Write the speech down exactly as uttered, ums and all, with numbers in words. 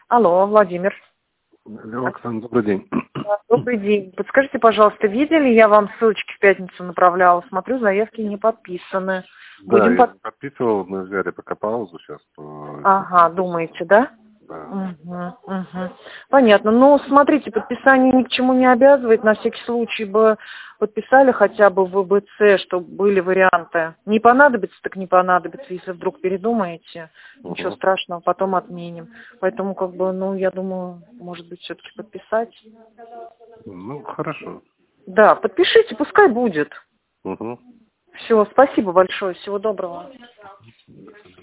Алло, Владимир. Алло, Оксана, добрый день. Добрый день. Подскажите, пожалуйста, видели, я вам ссылочки в пятницу направляла. Смотрю, заявки не подписаны. Да, Будем я под... подписывал, мы взяли пока паузу сейчас. По... Ага, думаете, да? Да. Угу, угу. Понятно. Ну, смотрите, подписание ни к чему не обязывает. На всякий случай бы подписали хотя бы в ВБЦ, чтобы были варианты. Не понадобится, так не понадобится. Если вдруг передумаете, Угу. ничего страшного, потом отменим. Поэтому, как бы, ну, я думаю, может быть, все-таки подписать. Ну, хорошо. Да, подпишите, пускай будет. Угу. Все, спасибо большое, всего доброго.